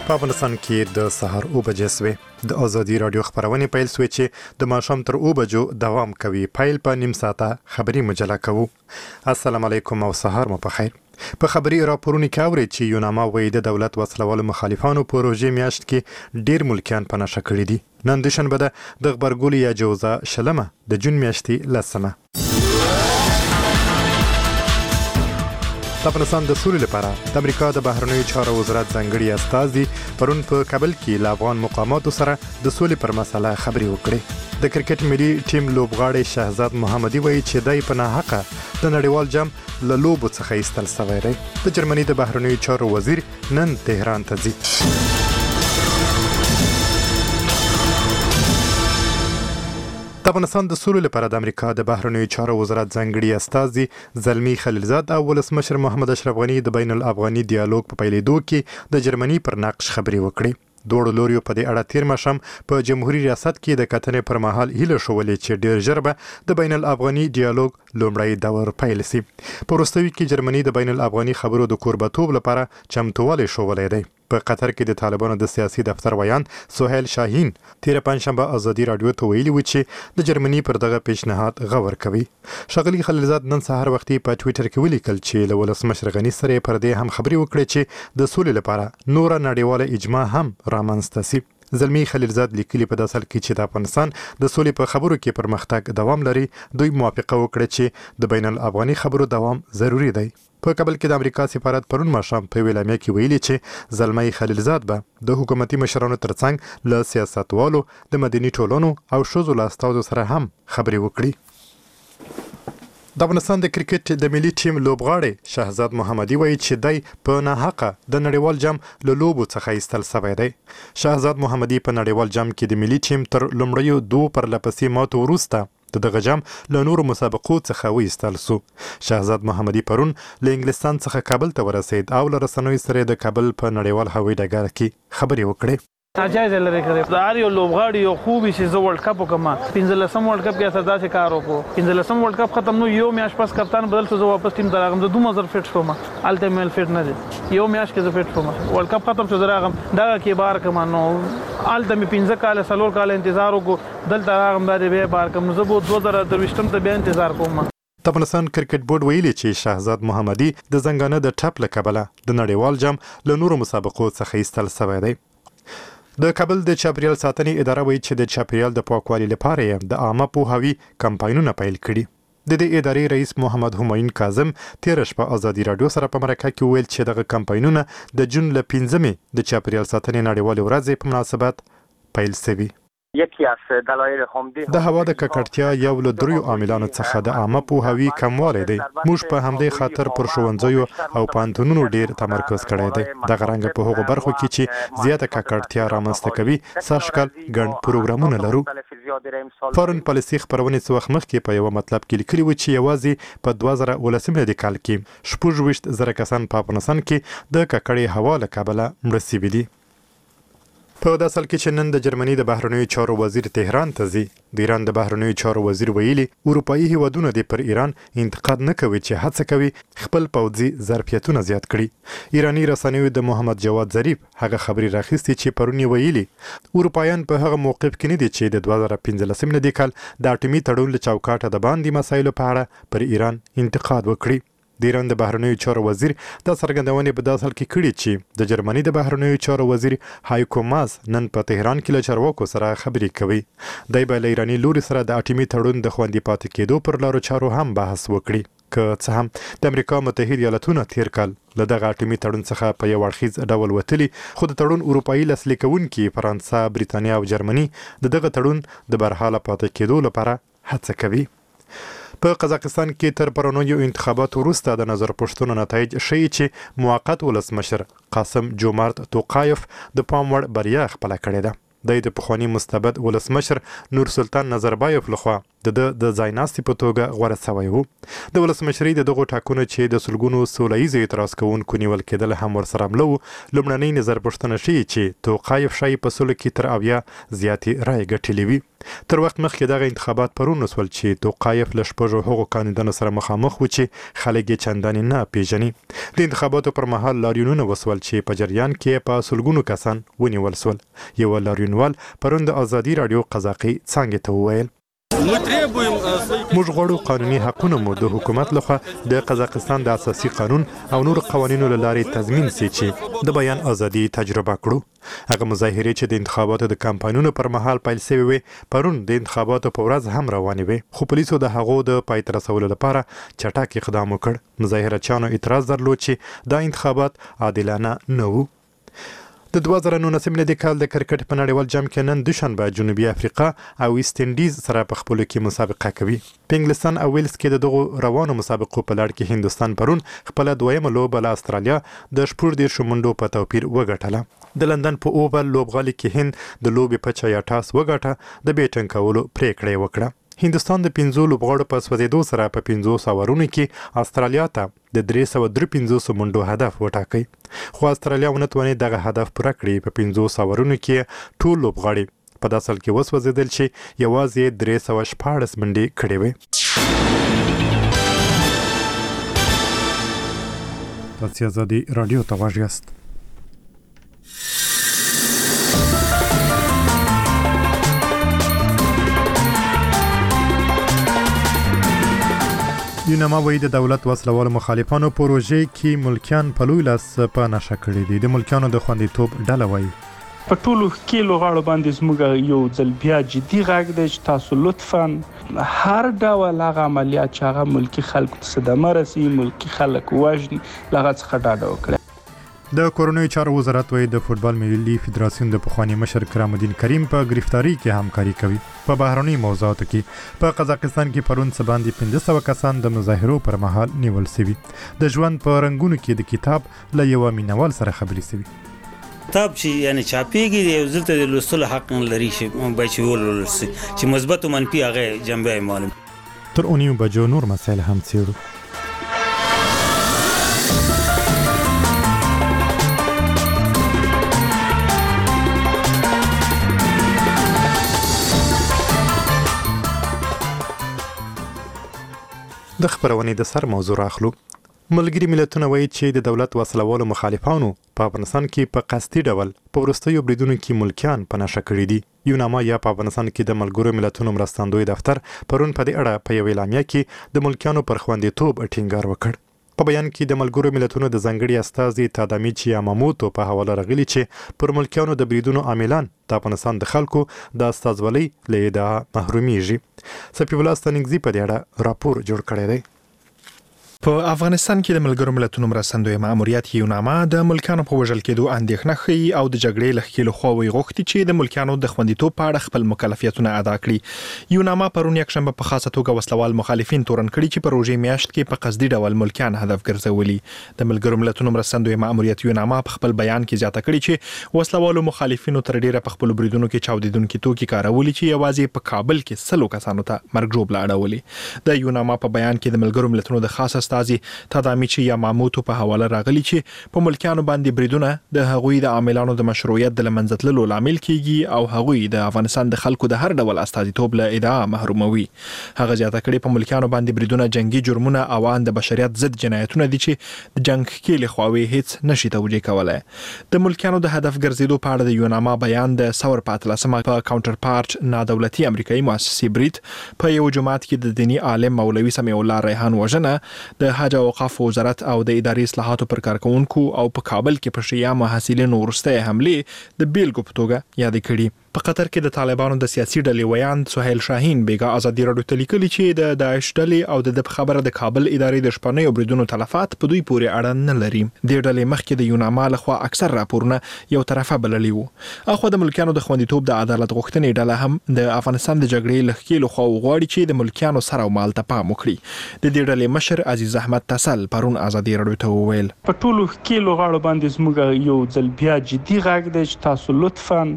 په افغانستان کې د سهار 9 بجې سوې د ازادي رادیو خبرونه پیل سوې چې د ماښام تر 9 بجو دوام کوي. پیل په نیم ساعته خبري مجله کوو. السلام علیکم او سهار مو په خیر. په خبري راپورونو کې اوري چې یوناما وایي د دولت وسلوال مخالفانو پروژې میاشت کې ډیر ملکیان په نشه کړی دي. نن د شنبه د خبرګولي یا جوزا شلمه د جون میاشتې لسمه. د افغانستان د سولې لپاره د امریکا د بهرنیو چارو وزارت ځانګړي استازي پرون په کابل کې له افغان مقاماتو سره د سولې پر مسله خبرې وکړې. د کرکټ ملي ټیم لوبغاړی شهزاد محمدي وایي چې دای په ناحقه د نړیوال جام له لوبو څخه ایستل شوی دی. د جرمني د بهرنیو چارو وزیر نن تهران ته ځي. د افغانستان د سولې لپاره د امریکا د بهرنیو چارو وزارت ځانګړي استازي زلمی خلیلزاد او ولسمشر محمد اشرف غنی د بین الافغاني ډیالوګ په پیلېدو کې د جرمني پر نقش خبرې وکړې. دوړو لوريو په دې اړه تیر ماښام په جمهوریت ریاست کې د کتنې پر مهال هیله شولې چې ډیر ژر به د بین الافغاني ډیالوګ لومړی دور پیل شي. په وروستیو کې جرمني د بین الافغاني خبرو د کوربتوب لپاره چمتووالی شولې دی. په قطر کې د طالبانو د سیاسي دفتر ویان سهیل شاهین تیر پنځشنبه ازادي رادیو ته ویلي و چې د جرمني پر دغه پیشنهاد غور کوي. ښاغلي خلیلزاد نن سهار وختي په ټوئیټر کې ولیکل چې له ولسمشر غنی سره پر دې هم خبرې وکړې چې د سولې لپاره نور نړیواله اجماع هم رامنځته شي. زلمی خلیلزاد لیکلي په داسل کې چې د افغانستان د سولې په خبرو کې پرمختګ دوام لري. دوی موافقه وکړه چې د بین الافغاني خبرو دوام ضروری دی. په کابل کې د امریکا سفارت پرون ماښام په ویلامه کې ویلي چې زلمی خلیلزاد به د حکومتي مشرانو ترڅنګ له سیاستوالو د مدني ټولنو او ښځو له استازو سره هم خبرې وکړي. د افغانستان د کرکټ د ملي ټیم لوبغاړی شهزاد محمدي وایي چې دای په ناحقه د نړیوال جام له لوبو څخه ایستل شوی دی. شهزاد محمدي په نړیوال جام کې د ملي ټیم تر لومړیو 2 پرلپسې ماتو وروسته دغه جام له نورو مسابقو څخه وایستل شو. شهزاد محمدي پرون له انګلستان څخه کابل ته ورسید او له رسنیو سره د کابل په نړیوال هوایي ډګر کې خبرې وکړې. اجازه لري کړې د هر یو لوبغاړي یو خوبي چې زه ورلد کپ وکم 15 ورلد کپ کې اساس داسې کار وکړو 15 ورلد کپ ختم نو یو میاش پس کپتان بدل شو زه واپس ټیم ته راغم زه 2000 فټ شوم الته مل فټ نه دي یو میاش کې زه فټ شوم ورلد کپ ختم شو زه راغم دا کې بار کم نو الته می 15 کال سلور کال انتظار وکړو دلته راغم دا به بار کم زه 2023 ته به انتظار کوم. د افغانستان کرکټ بورډ ویلي چې شهزاد محمدي د زنګانه د ټپ له کبله د نړیوال جام له نورو مسابقو څخه ایستل شوی دی. د کابل د چاپریال ساتنې اداره وایي چې د چاپریال د پاکوالي لپاره یې د عامه پوهاوي کمپاینونه پیل کړي. د دې ادارې رئیس محمد همایون کاظم تیر شپه ازادي رادیو سره په مرکه کې ویل چې دغه کمپاینونه د جون له 15مې د چاپریال ساتنې نړیوال ورځ په مناسبت پیل شوي. د هوا د ککړتیا یو له دریو عاملانو څخه د عامه پوهاوي کموالی دی. موږ په همدې خاطر پر ښوونځیو او پوهنتونونو ډیر تمرکز کړی دی. دغه رنګه په هغو برخو کې چې زیاته ککړتیا رامنځته کوي سږکال ګڼ پروګرامونه لرو. فارن پالیسي خپرونې څه وخت مخکې په یو مطلب کې لیکلي و چې یوازې په 2019 میلادي کال کې 26,000 کسان په افغانستان کې د ککړې هوا له کبله مړه شوي دي. په داسل کې چې نن د جرمني د بهرنیو چارو وزیر تهران ته ځي. د ایران د بهرنیو چارو وزیر ویلي اروپایي هیوادونه د پر ایران انتقاد نه کوي چې هڅه کوي خپل پوځي ظرفیتونه زیات کړي. ایرانی رسنیو د محمد جواد ظریف هغه خبري راخیستي چې پرون ویلي اروپایان په هغه موقف کې نه دي چې د 2015 میلادي کال د اټومي تړون له چوکاټه د باندې مسایلو په اړه پر ایران انتقاد وکړي. د ایران د بهرنیو چارو وزیر د څرګندونې په داسل کې کړي چې د جرمني د بهرنیو چارو وزیر هایکو ماس نن په تهران کې له چارواکو سره خبرې کوي. دای به له ایرانی لوري سره د اټومي تړون د خوندي پاتې کېدو پر لارو چارو هم بحث وکړي. که څه هم د امریکا متحده ایالاتونو تیر کال له دغه اټومي تړون څخه په یو اړخیز ډول وتلي خو د تړون اروپایي لاسلیک کوونکي فرانسه، بریتانیا او جرمني دغه تړون د برحاله پاتې کېدو لپاره هڅه کوي. په قزاقستان کې تر پرونیو انتخاباتو وروسته د نظر پوښتنو نتایج ښیي چې موقت ولسمشر قاسم جومارت توقایف د پام وړ بریا خپله کړې ده. د پخوانی مستبد ولسمشر نور سلطان نظربایف لخوا د ځایناستي په توګه غوره شوی و. د ولسمشرۍ د دغو ټاکنو چې د سلګونو سوله ییز اعتراض کوونکو نیول کېدل هم ورسره مله و. لومړنۍ نظر پوښتنه ښیي چې توقایف ښایي په سلو کې تر 70 زیاتې رایې ګټلې وي. تر وخت مخکې دغه انتخابات پرون وسول چې توقایف له شپږو هغو کاندیدانو سره مخامخ و چې خلک یې چندانې نه پیژني. د انتخاباتو پر مهال لاریونونه وسول چې په جریان کې په سلګونو کسان ونیول سول. یو لاریونوال پرون د ازادي رادیو قزاقي څنګه ته وویل موږ غواړو قانوني حقونه مو د حکومت لخوا د قزاقستان د اساسي قانون او نور قوانینو له لارې تضمین شي چې د بیان ازادي تجربه کړو. هغه مظاهرې چې د انتخاباتو د کمپاینونو پر مهال پیل شوې وې پرون د انتخاباتو په ورځ هم روانې وې، خو پولیسو د هغو د پای ته رسولو لپاره چټک اقدام وکړ. مظاهرچیانو اعتراض درلود چې دا انتخابات عادلانه نه وو. د 2019 کال د کرکټ په نړیوال جام کې نن دوشنبه جنوبي افریقا او ویسټ انډیز سره په خپلو کې مسابقه کوي. په انګلستان او ویلز کې د دغو روانو مسابقو په لړ کې هندوستان پرون خپل دویمه لوبه له استرالیا د 14 منډو په توپیر وګټله. د لندن په اوبل لوبغالي کې هند د لوبې په چا ټاس وګټه د بیټن کولو پریکړه وکړه. هندوستان د 15 لوبغاړو په سوځېدو سره په 500 اورونو کې استرالیا ته د 353 منډو هدف وټاکي، خو استرالیا ونه توانید دغه هدف پوره کړي. په 500 اورونو کې ټول لوبغاړي په داسل کې وسوځیدل چې یوازې 314 منډې کړې وې. تاسو ازادي رادیو ته غواړئ. یوناما وایي د دولت وسلوال مخالفانو پروژې کې ملکیان په لوی لاس په نشه کړي دي. د ملکیانو د خوندیتوب ډله وایي په ټولو کې لوغاړو باندې زموږ یو ځل بیا جدي غږ دی چې تاسو لطفاً هر ډول هغه عملیات چې هغه ملکي خلکو ته صدمه رسي، ملکي خلک وژني، له هغه څخه ډاډه وکړئ. د کورنیو چارو وزارت وایي د فوتبال ملي فدراسیون د پخوانی مشر کرام الدین کریم په گرفتاری کې همکاري کوي. په بهرني موضوعاتو کې په قزاقستان کې پرون څه باندې 1500 کسان د مظاهرو پر مهال نیول شوي. د ژوند په رنګونو کې د کتاب له یو مینوال سره خبرې شوي. کتاب چې یعنی چاپیږي یو ځل ته د لوستلو حق لري چې ولول شي چې مثبت او منفي هغه جنبه معلوم. تر اونیو بجو نور مسایل هم څیړو. د خبرونې د سر موضوع راخلو. ملګري ملتونه وایي چې د دولت وسلوالو مخالفانو په افغانستان کې په قصدي ډول په وروستیو بریدونو کې ملکیان په نشه کړي دي. یوناما یا په افغانستان کې د ملګرو ملتونو مرستندوی دفتر پرون په دې اړه په یو اعلامیه کې د ملکیانو پر خوندیتوب ټینګار وکړ. په بیان کې د ملګرو ملتونو د ځنګړي استازي تادامیچی یاماموتو په حواله راغلي چې پر ملکیانو د بریدونو عاملان د افغانستان د خلکو د استازولۍ له ادعا محرومیږي. سپی الله ستنګزي په دې اړه راپور جوړ کړی دی. په افغانستان کې د ملګرو ملتونو مرستندوی ماموریت یوناما د ملکانو په وژل کېدو اندېښنه ښیي او د جګړې له ښکېلو خوا وغوښتي چې د ملکانو د خوندیتوب په اړه خپل مکلفیتونه ادا کړي. یوناما پرون یکشنبه په خاصه توګه وسلوال مخالفین تورن کړي چې په روژې میاشت کې په قصدي ډول ملکان هدف ګرځولي. د ملګرو ملتونو مرستندوی ماموریت یوناما په خپل بیان کې زیاته کړي چې وسلوالو مخالفینو تر ډیره په خپل بریدونو کې چاودیدونکي توکي کارولي چې یوازې په کابل کې 100 کسانو ته مرګ ژوبله اړولي. د یوناما په بیان کې د ملګرو ملتونو د خاص استازي تادامیچی یاماموتو په حواله راغلي چې په ملکانو باندې بریدونه د هغوی د عاملانو د مشروعیت د لمنځه تللو لامل کیږي او هغوی د افغانستان د خلکو د هر ډول استازیتوب له ادعا محروموي. هغه زیاته کړي په ملکانو باندې بریدونه جنگي جرمونه او ان د بشریت ضد جنایتونه دي چې د جنگ کې له خواوي هیڅ نشي توجیه کولای. د ملکانو د هدف ګرځېدو په اړه د یوناما بیان د ثور پاتلسمه په کاونټر پارت نادولتي امریکایي مؤسسې برید په یو جماعت کې د دینی عالم مولوي سمیع الله ریحان وژنه د حج او اوقاف وزارت او د اداري اصلاحاتو پر کارکونکو او په کابل کې په شیعه محصلینو وروستۍ حملې د بیلګو په توګه یاد کړي. په قطر کې د طالبانو د سیاسي ډلې ویان سهیل شاهین بیګا ازادي راډیو ته لیکلي چې د داعش ډلې او د خبره د کابل ادارې د شپنۍ بریدونو تلفات په دوی پورې اړه نه لري. د ډلې مخکې د یوناما لخوا اکثر راپورونه یو طرفه بللي وو. اخو د ملکانو د خوندیتوب د عدالت غوښتنې ډله هم د افغانستان د جګړې له ښکېلو خوا غواړي چې د ملکانو سر او مال ته پام وکړي. د دې ډلې مشر عزیز احمد تسل پرون ازادي راډیو ته وویل په ټولو ښکېلو غاړو باندې زموږ یو ځل بیا جدي غږ دی چې تاسو لطفاً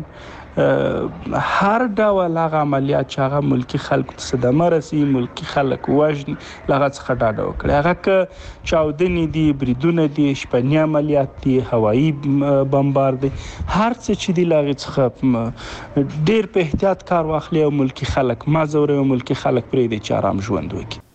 هر ډول هغه عملیات چې هغه ملکی خلکو ته صدمه رسي، ملکی خلک وژني، له هغه څخه ډاډه وکړي. هغه که چاودنې دي، بریدونه دي، شپني عملیات دي، هوایي بمبار دي، هر څه چې دي له هغې څخه ډېر په احتیاط کار واخلي او ملکی خلک مه ځوروي او ملکی خلک پرېږدي چې ارام ژوند وکړي.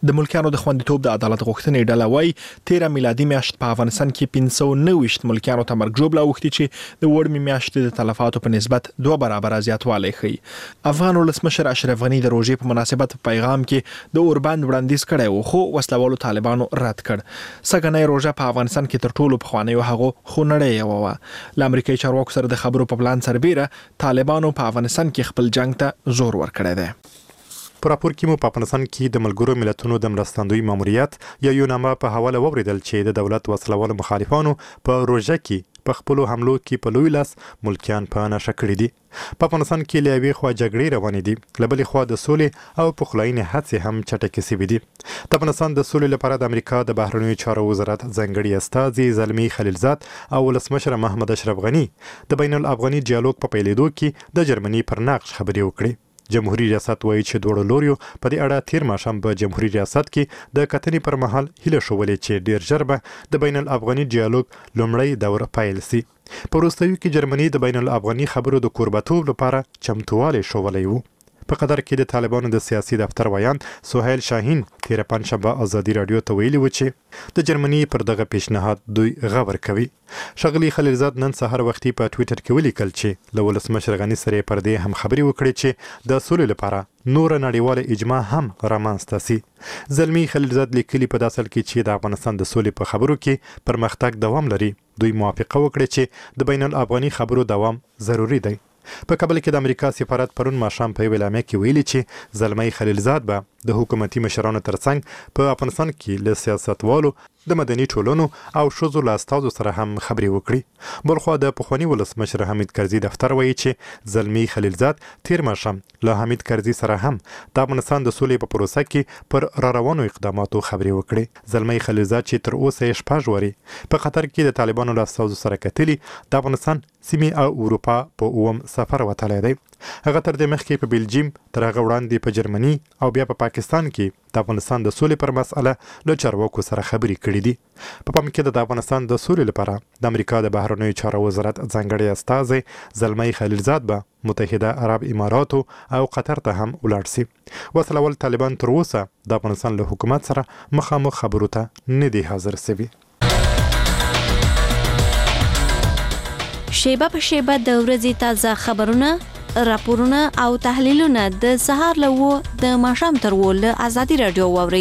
د ملکیانو د خوندیتوب د عدالت غوښتنې ډله وايي 13 میلادي میاشت په افغانستان کې 590 ملکیانو ته مرګ ژوبله اوښتي چې د وړمې میاشتې د تلفاتو په نسبت 2 برابره زیاتوالی ښیي. افغان ولسمشر اشرف غني د روژې په مناسبت په پیغام کې د اوربند وړاندیز کړی و، خو وسلوالو طالبانو رد کړ. سږنۍ روژه په افغانستان کې تر ټولو پخوانیو هغو خونړۍ یوه وه. له امریکایي چارواکو سره د خبرو په پلان سربیره طالبانو په افغانستان کې خپل جنگ ته زور ورکړی دی. په راپور کې مو په افغانستان کې د ملګرو ملتونو د مرستندوی ماموریت یا یوناما په حواله ووریدل چې د دولت وسلوالو مخالفانو په روژه کې په خپل حملو کې په لوی لاس ملکیان په نشه کړي دي. په افغانستان کې له یوې خوا جګړې روانې دي، له بلې خوا د سولې او پخلاینې هڅې هم چټکې سوي دي. د افغانستان د سولې لپاره د امریکا د بهرنیو چارو وزارت ځانګړي استازي زلمي خلیلزاد او ولسمشر محمد اشرف غني د بین الافغاني ډیالوګ په پیلېدو کې د جرمني پر نقش خبرې وکړې. جمهوریت ریاست وایي چې دوړو لوريو په دې اړه تیر ماښام په جمهوریت ریاست کې د کتنې پر مهال هیله شولې چې ډیر ژر به د بین الافغاني ډیالوګ لومړی دور پیل شي. په وروستیو کې جرمني د بین الافغاني خبرو د کوربتوب لپاره چمتووالی شولی و. په قطر کې د طالبانو د سیاسي دفتر ویان سهیل شاهین تیر پنځشنبه ازادي رادیو ته ویلي و چې د جرمني پر دغه پیشنهاد دوی غور کوي. ښاغلي خلیلزاد نن سهار وختي په ټویټر کې ولیکل چې له ولسمشر غني سره پر دې هم خبرې وکړې چې د سولې لپاره نور نړیواله اجماع هم رامنځته شي. زلمي خلیلزاد لیکلي په داسل کې چې د افغانستان د سولې په خبرو کې پرمختګ دوام لري. دوی موافقه وکړه چې د بین الافغاني خبرو دوام ضروری دی. په کابل کې د امریکا سفارت پرون ماښام په اعلامیه کې ویلي چې زلمي خلیلزاد به د حکومتي مشرانو ترڅنګ په افغانستان کې له سیاستوالو د مدني ټولنو او ښځو له استازو سره هم خبرې وکړي. بلخوا د پخواني ولسمشر حمید کرزي دفتر وایي چې زلمي خلیلزاد تیر ماښام له حمید کرزي سره هم د افغانستان د سولې په پروسه کې پر راروانو اقداماتو خبرې وکړي. زلمي خلیلزاد چې تر اوسه یې 6 ورځې په قطر کې د طالبانو له استازو سره کتلي، د افغانستان سیمې او اروپا په اوم سفر وتلی دی. هغه تر دې مخکې په بلجیم، تر هغه وړاندې په جرمني او بیا په پاکستان کې د افغانستان د سولې پر مسأله له چارواکو سره خبرې کړې دي. په پام کې د افغانستان د سولې لپاره د امریکا د بهرنیو چارو وزارت ځانګړي استازی زلمي خلیلزاد به متحده عرب اماراتو او قطر ته هم ولاړ شي. وسلوال طالبان تر اوسه د افغانستان له حکومت سره مخامخ خبرو ته نه دي حاضر شوي. شیبه په شیبه د ورځې تازه خبرونه، راپورونه او تحلیلونه د سهار له 9 د ماښام تر 10 له ازادي رادیو واوري.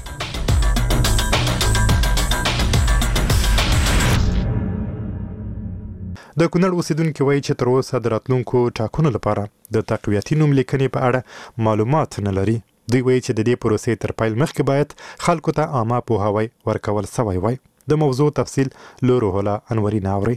د کونړ اوسیدونکو وایي چې تر اوسه د راتلونکو ټاکنو لپاره د تقویتي نوم لیکنې په اړه معلومات نه لري. دوی وایي چې د دې پروسې تر پیل مخکې باید خلکو ته عامه پوهاوی ورکول سوی وای. د موضوع تفصیل له روح الله انوري ناوري.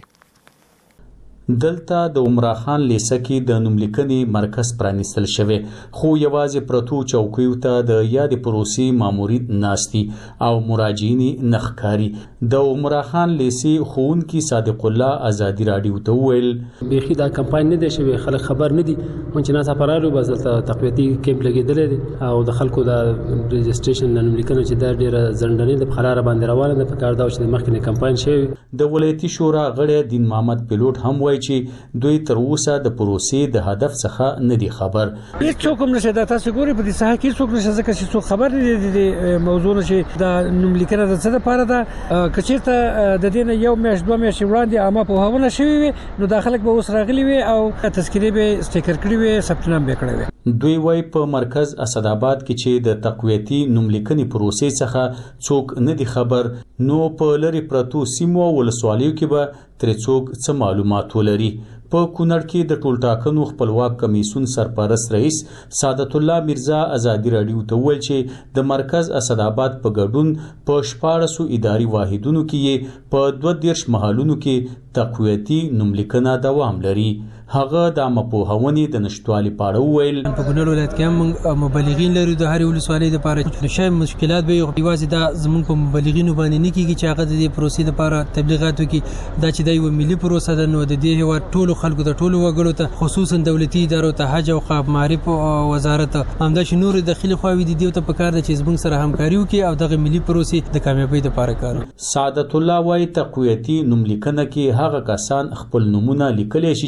دلته د عمرا خان لیسه کې د نوملیکنې مرکز پرانیستل شوی، خو یوازې پرتو چوکیو ته د یادې پروسې مامورین ناستي او مراجعین نخکاری. د عمرا خان لیسې ښوونکي صادق الله ازادي رادیو ته وویل بیخي دا کمپاین نه دی شوی، خلک خبر نه دي چې ناڅاپه پرالو بس دلته تقویتي کیمپ لګېدلی دی او د خلکو د رجسټریشن نوملیکنه چې دا ډېره ځنډنې د خلاره باندې روانه ده. په کار دا چې د مخکې کمپاین شوی. د ولایتي شورا غړی دین محمد پیلوټ هم وایي چې دوی تر اوسه د پروسې د هدف څخه نه دي خبر. هیڅ څوک هم نشي دا تاسو ګوري په دې ساحه کې څوک نشي ځکه چې څوک خبر نه دي د موضوع نشي د نوملیکنه د څه لپاره ده. کچېرته د دې نه یو میاشت 2 میاشتې وړاندې عامه پوهاونه شوي وي نو دا خلک به اوس راغلي وي او تذکرې به سټیکر کړي وي، ثبت نام به کړی وي. دوی وایي په مرکز اسداباد کې چې د تقویتي نوملیکنې پروسې څخه څوک نه دي خبر، نو په لری پرتو سیمو ولسوالیو کې به ترې څوک څه معلومات ولري. په کونړ کې د ټولټاکنو خپلواک کمیسیون سرپرست رئیس سعادت الله میرزا ازادي رادیو ته وویل چې د مرکز اسداباد په ګډون په 14 اداري واحدونو کې په 22 محلونو کې تقویتي نوملیکنه دوام لري. هغه د مپوهونې د نشټوالي پاړه وویل په کونړ ولایت کې هم مبلغین لري د هر ولسوالۍ لپاره شای مشکلات به یوازې دا زمونږ په مبلغینو باندې نه کیږي چې هغه د دې پروسې لپاره تبلیغات وکړي. دا چې د یو ملي پروسه ده نو د دې هیواد ټولو خلکو د ټولو وګړو ته خصوصا دولتي ادارو ته حج او اوقاف معارف وزارت همدا چې نور داخلي خواوې دي ته په کار ده چې زمونږ سره همکاري وکړي او دغه ملي پروسې د کامیابی لپاره کار. سعادت الله وايي تقویتي نوملیکنه کې هغه کسان خپل نومونه لیکلی شي چې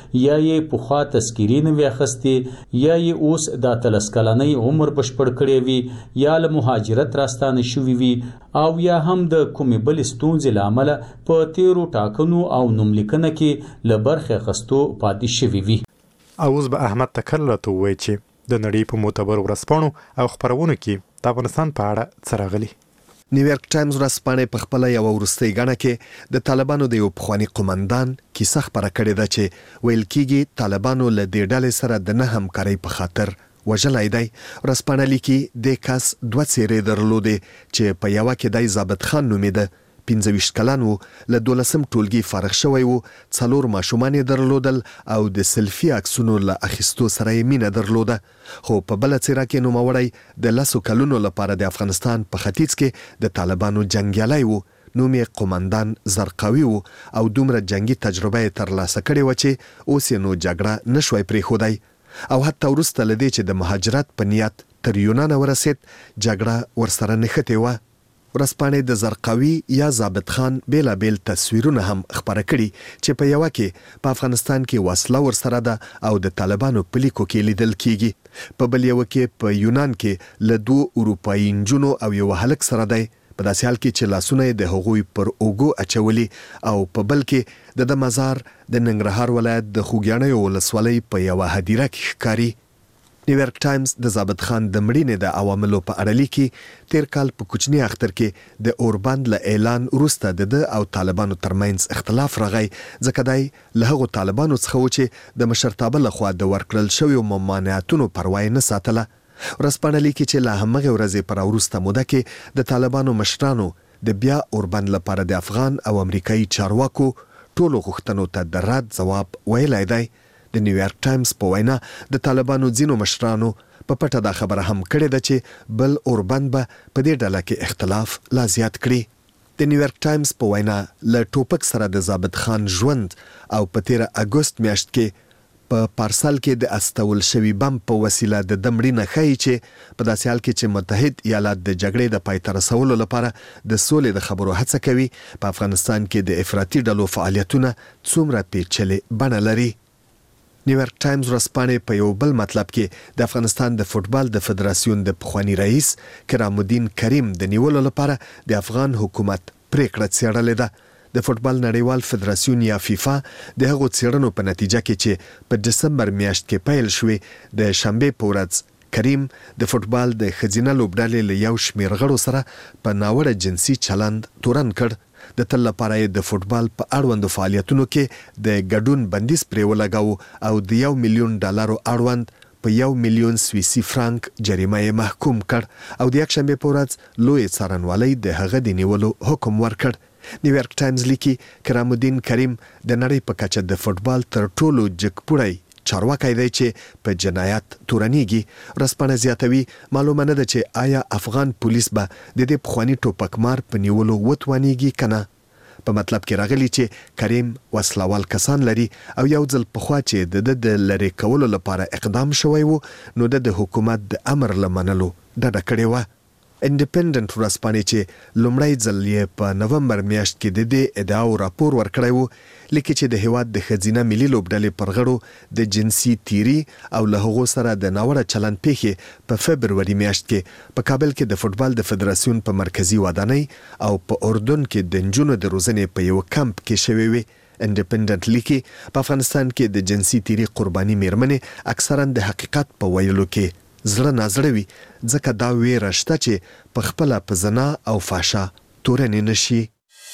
یا یې پخوا تذکیري نه وي اخیستې یا یې اوس د 13 کلنۍ عمر بشپړ کړی وي یا له مهاجرت راستانه شوي وي او یا هم د کومې بلې ستونزې له امله په تیرو ټاکنو او نوملیکنه کې له برخې اخیستو پاتې شوي وي. اوس به احمد تکل راته ووایي چې د نړۍ په معتبرو ورځپاڼو او خپرونو کې د افغانستان په اړه څه راغلي. نیویارک ټایمز ورځپاڼې په خپله یوه وروستۍ ګڼه کې د طالبانو د یو پخواني قومندان کیسه خپره کړې ده چې ویل کېږي طالبانو له دې ډلې سره د نه همکارۍ په خاطر وژلی دی. ورځپاڼه لیکي دې کس 2 څېرې درلودې چې په یوه کې دی ضابط خان نومېده، 25 کلن و، له 12م ټولګي فارغ شوی و، 4 ماشومان یې درلودل او د سلفي عکسونو له اخیستو سره یې مینه درلوده. خو په بله څېره کې نوموړی د 10 کلونو لپاره د افغانستان په ختیځ کې د طالبانو جنګیالی و. نوم یې قومندان زرقاوي و او دومره جنگي تجربه یې ترلاسه کړې وه چې اوس یې نو جګړه نشوی پرېښودی او حتی وروسته له دې چې د مهاجرت په نیت تر یونانه ورسېد جګړه ورسره نښتې وه. ورځپاڼې د زرقاوي یا ضابط خان بیلابیل تصویرونه هم خپاره کړي چې په یوه کې په افغانستان کې وسله ورسره ده او د طالبانو په لیکو کې لیدل کیږي، په بل یوه کې په یونان کې له 2 اروپایي نجونو او یو هلک سره دی، په داسې حال کې چې لاسونه یې د هغوی پر اوږو اچولي، او په بل کې د مزار د ننګرهار ولایت د خوږیاڼیو ولسوالۍ په یوه هدیره کې ښکاري. نیویارک ټایمز د ضابط خان د مړینې د عواملو په اړه لیکي تیر کال په کوچني اختر کې د اوربند له اعلان وروسته د ده او طالبانو ترمنځ اختلاف راغی، ځکه دی له هغو طالبانو څخه و چې د مشرتابه لخوا د ورکړل شویو ممانعتونو پروا یې نه ساتله. ورځپاڼه لیکي چې له همغې ورځې پر وروسته موده کې د طالبانو مشرانو د بیا اوربند لپاره د افغان او امریکایي چارواکو ټولو غوښتنو ته د رد ځواب ویلی دی. د نیویارک ټایمز په وینا د طالبانو ځینو مشرانو په پټه دا خبره هم کړې ده چې بل اوربند به په دې ډله کې اختلاف لا زیات کړي. د نیویارک ټایمز په وینا له ټوپک سره د ضابط خان ژوند او په 13 اګوست میاشت کې په پارسل کې د استول شوي بم په وسیله د دمړینه ښیي چې په داسې حال کې چې متحد ایالات د جګړې د پای ته رسولو لپاره د سولې د خبرو هڅه کوي، په افغانستان کې د افراطي ډلو فعالیتونه څومره پیچلې بڼه لري. نیویارک ټایمز ورځپاڼې په یو بل مطلب کې د افغانستان د فوټبال د فدراسیون د پخواني رئیس کرام الدین کریم د نیولو لپاره د افغان حکومت پریکړه څېړلې ده. د فوټبال نړیوال فدراسیون یا فیفا د هغو څېړنو په نتیجه کې چې په ډسمبر میاشت کې پیل شوې د شنبې په ورځ کریم د فوټبال د ښځینه لوبډلې له یو شمېر غړو سره په ناوړه جنسي چلند تورن کړ. د تل لپاره یې د فوټبال په اړوندو فعالیتونو کې د ګډون بندیز پرې ولګاوه او د $1 ملیون اړوند په 1 ملیون سویسي فرانک جریمه یې محکوم کړ او د یکشنبې په ورځ لوی څارنوالۍ د هغه د نیولو حکم ورکړ. نیویارک ټایمز لیکي کرام الدین کریم د نړۍ په کچه د فوټبال تر ټولو جګپوړی چارواکی دی چې په جنایت تورنیږي. ورځپاڼه زیاتوي معلومه نه ده چې آیا افغان پولیس به د دې پخواني ټوپکمار په نیولو وتوانیږي که نه. په مطلب کې راغلی چې کریم وسلوال کسان لري او یو ځل پخوا چې د د لرې کولو لپاره اقدام شوی و نو د حکومت د امر له منلو ډډه کړې وه. انډیپندنت ورځپاڼې چې لومړی ځل یې په نومبر میاشت کې د دې ادعاو راپور ورکړی و لیکي چې د هیواد د ښځینه ملي لوبډلې پر غړو د جنسي تیري او له هغو سره د ناوړه چلند پیښې په فبروري میاشت کې په کابل کې د فوټبال د فدراسیون په مرکزي ودانۍ او په اردن کې د نجونو د روزنې په یو کمپ کې شوې وې. انډیپندنت لیکي په افغانستان کې د جنسي تیري قرباني میرمنې اکثرا د حقیقت په ویلو کې زړه نازړه وي، ځکه دا ویره شته چې په خپله په زنا او فحشا تورنې نشي.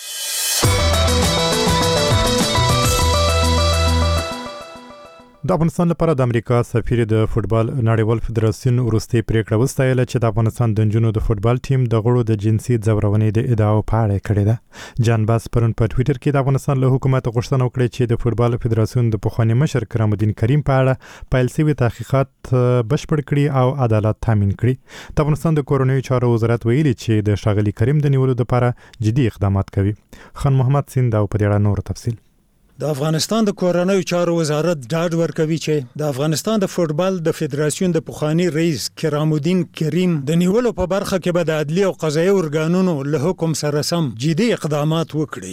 د افغانستان لپاره د امریکا سفیر د فوټبال نړیوال فدراسیون وروستۍ پریکړه وستایله چې د افغانستان د نجونو د فوټبال ټیم د غړو د جنسي ځورونې د ادعاو په اړه کړې ده. جان باس پرون په ټویټر کې د افغانستان له حکومت غوښتنه وکړه چې د فوټبال فدراسیون د پخواني مشر کرام الدین کریم په اړه پیل شوي تحقیقات بشپړ کړي او عدالت تامین کړي. د افغانستان د کورنیو چارو وزارت ویلي چې د ښاغلي کریم د نیولو لپاره جدي اقدامات کوي. خان محمد سیند او په دې اړه نور تفصیل. د افغانستان د کورنیو چارو وزارت ډاډ ورکوي چې د افغانستان د فوټبال د فدراسیون د پخوانی رئیس کرام الدین کریم د نیولو په برخه کې به د عدلي او قضایي ارګانونو له حکم سره سم جدي اقدامات وکړي.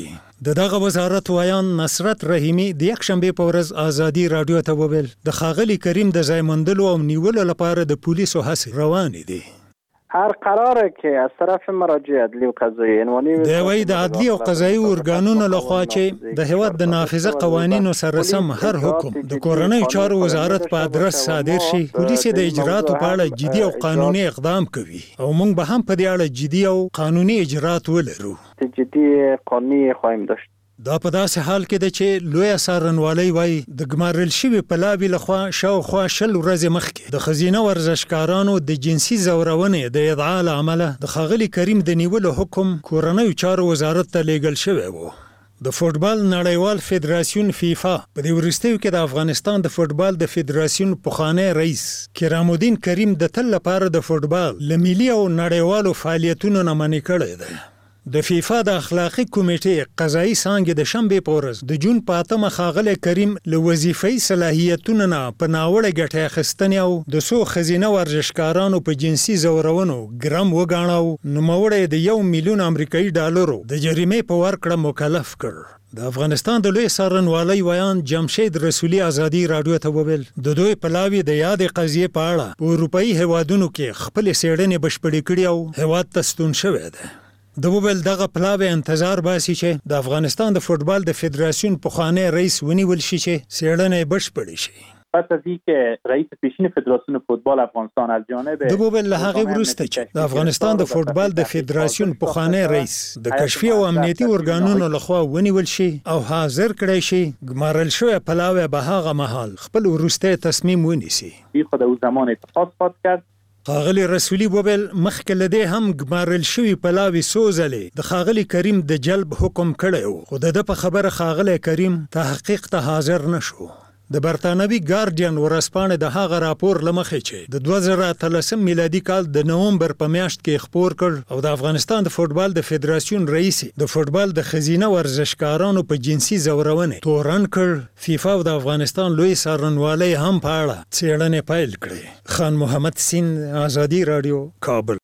دغه وزارت وایان نصرت رحیمی د یک شنبه په ورځ ازادي رادیو ته وویل د ښاغلي کریم د ځای موندلو او نیولو لپاره د پولیسو هڅې روانې دي. هر قراره که از طرف مراجع عدلی و قضایی عنوانی د وی د عدلی او قضایی ارګانونو لخوا چې د هیواد د نافذه قوانینو سره سم هر حکم د کورنۍ چارو وزارت په ادرس صادر شي، پولیس د اجراتو په اړه جدي او قانوني اقدام کوي او موږ به هم په دې اړه جدي او قانوني اجرات ولرو. جدي قانوني خواهیم داشت. دا په داسې حال کې ده چې لوی څارنوالۍ وایي د ګمارل شوي پلاوي لخوا شاوخوا 20 ورځې مخکې د ښځینه ورزشکارانو د جنسي ځورونې د ادعا له امله د ښاغلي کریم د نیولو حکم کورنیو چارو وزارت ته لیږل شوی و. د فوټبال نړیوال فدراسیون فیفا په دې وروستیو کې د افغانستان د فوټبال د فدراسیون پخوانی رئیس کرام الدین کریم د تل لپاره د فوټبال له ملي او نړیوالو فعالیتونو نه منع کړی دی. د فیفا د اخلاقی کمیټې قضایي څانګې د شنبې په ورځ د جون په 8 ښاغلی کریم له وظیفي صلاحیتونو نه په ناوړه ګټې اخیستنې او د څو ښځینه ورزشکارانو په جنسي ځورونو ګرم وګاڼه، نوموړی د 1 میلیون امریکایي ډالرو د جریمې په ورکړه مکلف کړ. د افغانستان د لوی څارنوالۍ ویان جمشید رسولي ازادي رادیو ته وویل د دوی پلاوي د یادې قضیې په اړه په اروپایي هیوادونو کې خپلې څېړنې بشپړې کړي او هیواد ته ستون شوی دی. د وویل دغه پلاوی انتظار باسي چې د افغانستان د فوټبال د فدراسیون پخوانی رئیس ونیول شي چې څېړنه بشپړې شي. پس از اینکه رئیس پیشین فدراسیون فوتبال افغانستان از جانب د وویل له هغې وروسته چې د افغانستان د فوټبال د فدراسیون پخوانی رئیس د کشفي او امنیتي ارګانونو لخوا ونیول شي او حاضر کړی شي، ګمارل شوی پلاوی به هغه مهال خپل وروستی تصمیم ونیسي. خود او زمان اتخاذ خواهد کرد. ښاغلي رسولي وویل مخکې له دې هم ګمارل شوي پلاوي څو ځلې د ښاغلي کریم د جلب حکم کړی و، خو د ده په خبره ښاغلی کریم تحقیق ته حاضر نه شو. د برطانوي ګارډین ورځپاڼې د هغه راپور له مخې چې د 2013 میلادي کال د نومبر په میاشت کې خپور کړ او د افغانستان د فوټبال د فدراسیون رئیس د فوټبال د ښځینه ورزشکارانو په جنسي ځورونې تورن کړ، فیفا او د افغانستان لوی څارنوالۍ هم په اړه څېړنې پیل کړې. خان محمد سین، ازادي رادیو، کابل.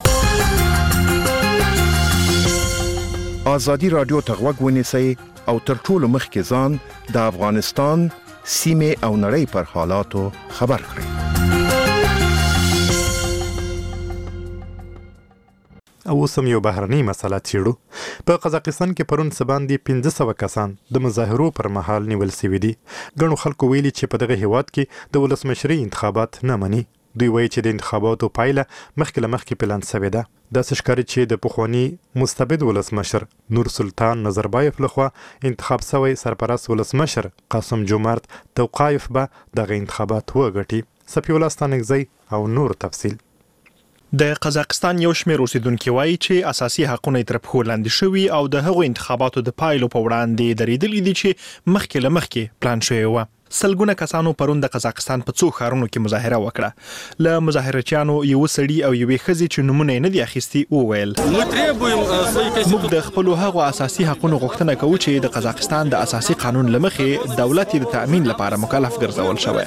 ازادي رادیو ته غوږ ونیسئ او تر ټولو مخکې ځان د افغانستان سیمه او نړۍ پر حالاتو خبر کړئ. او سم یو بهرنۍ مسله چیړو. په قزاقستان کې پرون سباندې 1500 کسان د مظاهرو پر مهال نیول شوي دي. ګڼو خلکو ویلي چې په دغه هیواد کې د ولسمشرۍ انتخابات نه مني. دوی وایي چې د انتخاباتو پایله مخکې له مخکې پلان شوې ده. داسې ښکاري چې د پخواني مستبد ولسمشر نور سلطان نظربایف لخوا انتخاب شوی سرپرست ولسمشر قاسم جومارت توقایف به دغه انتخابات وګټي. صفي الله ستانکزی او نور تفصیل. د قزاقستان یو شمېر اوسیدونکو وایي چې اساسي حقونه تر پښو لاندې شوي او د هغو انتخاباتو د پایلو په وړاندې درېدلي دي چې مخکې له مخکې پلان شوی و. سلګونه کسانو پرون د قزاقستان په څو ښارونو کې مظاهره وکړه. له مظاهرچیانو یو سړي او یوې ښځې چې نومونه یې نه دي اخیستي وویل موږ د خپلو هغو اساسي حقونو غوښتنه کوو چې د قزاقستان د اساسي قانون له مخې دولت د تأمین لپاره مکلف ګرځول شوی.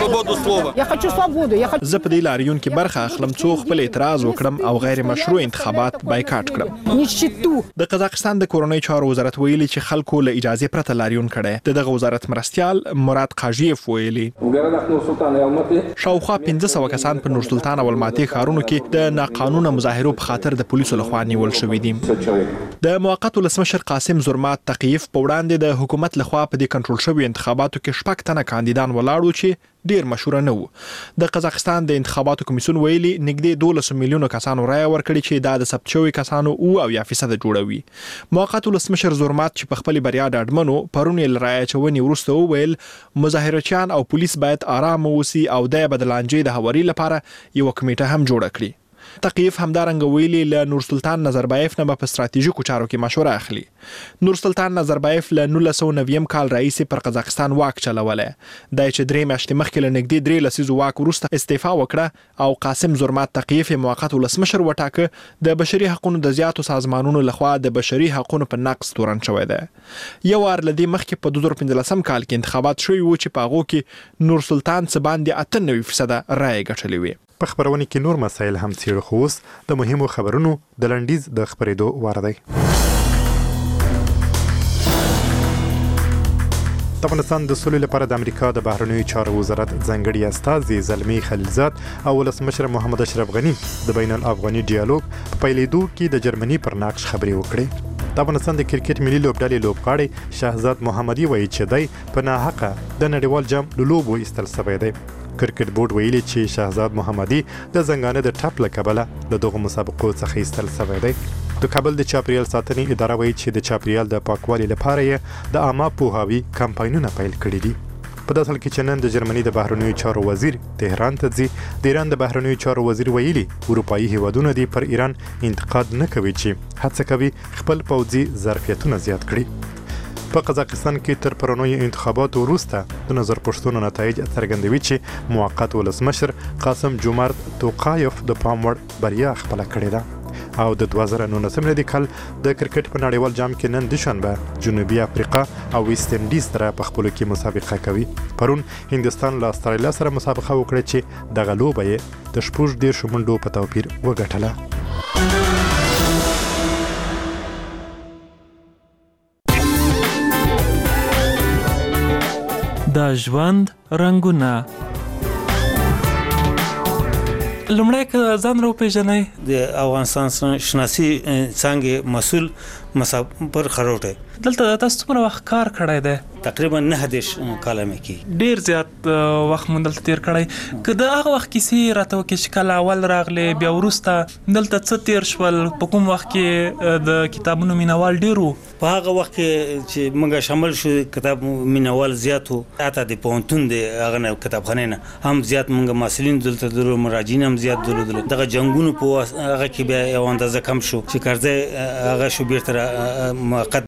زه په دې لاریون کې برخه اخلم څو خپل اعتراض وکړم او غیر مشروع انتخابات بایکاټ کړم. د قزاقستان د کورنۍ چارو وزارت ویلي چې خلکو له اجازه پرته لاریون کړی. دغه وزارت مرستیال مراد قاجیف ویلي شاوخوا 1500 کسان په نور سلطان او الماتي ښارونو کې د ناقانونه مظاهرو په خاطر د پولیسو لخوا نیول شوي دي. د موقت ولسمشر قاسم زرمات تقیف په وړاندې د حکومت لخوا په دې کنټرول شوي انتخاباتو کې 6 تنه کاندیدان ولاړو چې ډیر مشهور نه وو. د قزاقستان د انتخاباتو کمیسیون ویلي نږدې 12 میلیونه کسانو رای ورکړي چې دا د ثبت شوي کسانو او 0% جوړوي. موقت ولسمشر زرمات چې په خپل بریا ډاډمنو پرون یې رای اچونې وروسته وویل مظاهرچیان او پولیس باید آرام اوسي او د بدلانجې د هواري لپاره یو کمیټه هم جوړه کړي. تقیف همدارنګه ویلي له نور سلطان نظربایف نه په ستراتیژیکو چارو کې مشوره اخلي. نور سلطان نظربایف له 1990 کال رئیس پر قزاقستان واک چلوله. د چې 3 میاشتې مخکې له نږدې 3 لسیزو واک وروسته استعفا وکړه او قاسم زرمات تقیف موقت ولسمشر وټاکه. د بشري حقوقو د زیاتو سازمانونو لخوا د بشري حقوقو په نقض تورن شوی دی. یو وار لدی مخکې په 2015 کال کې انتخابات شوي وو چې په هغو کې نور سلطان څه باندې 98% رای ګټلې وي. په خبرونه کې نور مسایل هم څیړو خو اوس د مهمو خبرونو د لنډیز د خبرېدو وار دی. د افغانستان د سولې لپاره د امریکا د بهرنیو چارو وزارت ځانګړي استازي زلمی خلیلزاد او ولسمشر محمد اشرف غنی د بین الافغاني ډیالوګ په پیلېدو کې د جرمني پر نقش خبرې وکړې. د افغانستان د کرکټ ملي لوبډلې لوبغاړی شهزاد محمدي وایي چې دی په ناحقه د نړیوال جام له لوبو ایستل شوی دی. کرکټ بورډ ویلي چې شهزاد محمدي د زنګانه د ټپ له کبله له دغو مسابقو څخه ایستل شوی دی. د کابل د چاپریال ساتنې اداره وایي چې د چاپریال د پاکوالي لپاره یې د عامه پوهاوي کمپاینونه پیل کړي دي. په داسې حال کې چې نن د جرمني د بهرنیو چارو وزیر تهران ته ځي. د ایران د بهرنیو چارو وزیر ویلي اروپایي هیوادونه دي پر ایران انتقاد نه کوي چې هڅه کوي خپل پوځي ظرفیتونه زیات کړي. په قزاقستان کې تر پرونیو انتخاباتو وروسته د نظر پوښتنو نتایج څرګندوي چې موقت ولسمشر قاسم جومارت توقایف د پام وړ بریا خپله کړې ده. او د 2019 میلادي کال د کرکټ په نړیوال جام کې نن دوشنبه جنوبي افریقا او ویسټ انډیز سره په خپلو کې مسابقه کوي. پرون هندستان له استرالیا سره مسابقه وکړه چې دغه لوبه یې د 14 منډو په توپیر وګټله. د ژوند رنګونه لمړی که ځان را وپېژنئ. د افغانستان شناسي څانګې مسؤل مسافر خروټی. دلته تاسو څومره وخت کار کړی دی؟ تقریبا 9 کاله مې کې. ډیر زیات وخت مو دلته تیر کړی. که د هغه وخت کیسې راته وکړې چې کله اول راغلې بیا وروسته دلته څه تیر شول؟ په کوم وخت کې د کتابونو مینوال ډیر وو؟ په هغه وخت کې چې موږ شامل شو کتاب مینوال زیات وو. حتی د پوهنتون د هغه نه کتابخانې نه هم زیات موږ مسؤلین دلته درلودل، مراجعین هم زیات درلودل. دغه جنګونو په هغه کې بیا یو اندازه کم شو چې کرځي هغه شو بیرته موقت